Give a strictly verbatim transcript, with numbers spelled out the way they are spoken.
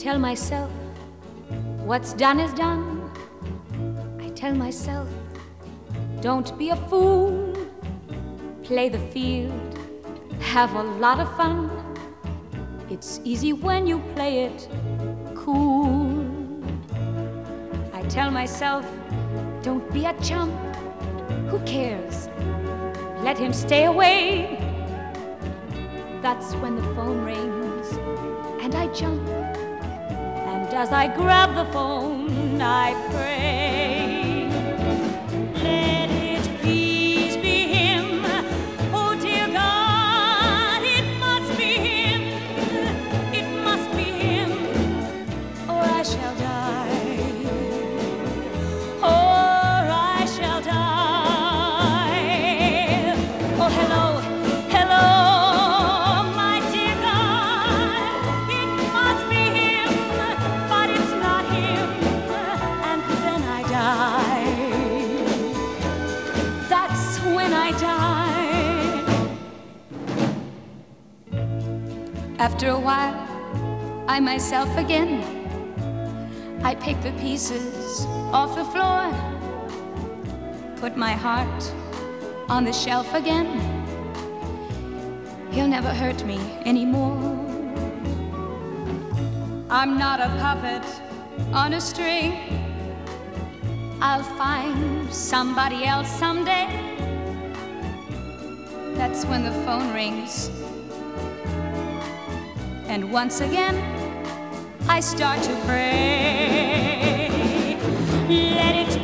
tell myself, what's done is done. I tell myself, don't be a fool. Play the field, have a lot of fun. It's easy when you play it cool. I tell myself, don't be a chump. Who cares? Let him stay away. That's when the phone rings and I jump. And as I grab the phone, I pray. Let it please be him. Oh dear God, it must be him. It must be him, or I shall die. Or I shall die. Oh, hello, hello. After a while, I myself again, I pick the pieces off the floor, put my heart on the shelf again. He'll never hurt me anymore. I'm not a puppet on a string. I'll find somebody else someday. That's when the phone rings. And once again, I start to pray. Let it